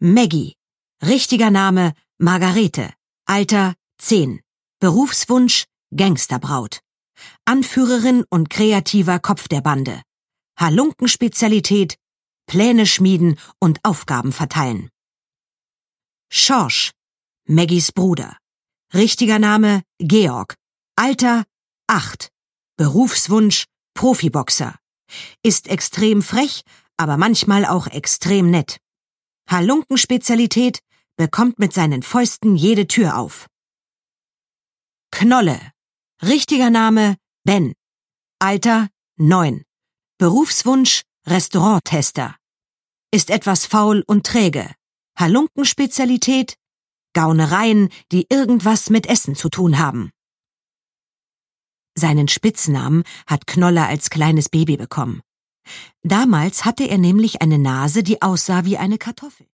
Maggie. Richtiger Name Margarete. Alter 10. Berufswunsch Gangsterbraut. Anführerin und kreativer Kopf der Bande. Halunken-Spezialität Pläne schmieden und Aufgaben verteilen. Schorsch. Maggies Bruder. Richtiger Name Georg. Alter 8. Berufswunsch Profiboxer. Ist extrem frech, aber manchmal auch extrem nett. Halunken-Spezialität bekommt mit seinen Fäusten jede Tür auf. Knolle. Richtiger Name Ben. Alter 9. Berufswunsch Restauranttester. Ist etwas faul und träge. Halunken-Spezialität Gaunereien, die irgendwas mit Essen zu tun haben. Seinen Spitznamen hat Knolle als kleines Baby bekommen. Damals hatte er nämlich eine Nase, die aussah wie eine Kartoffel.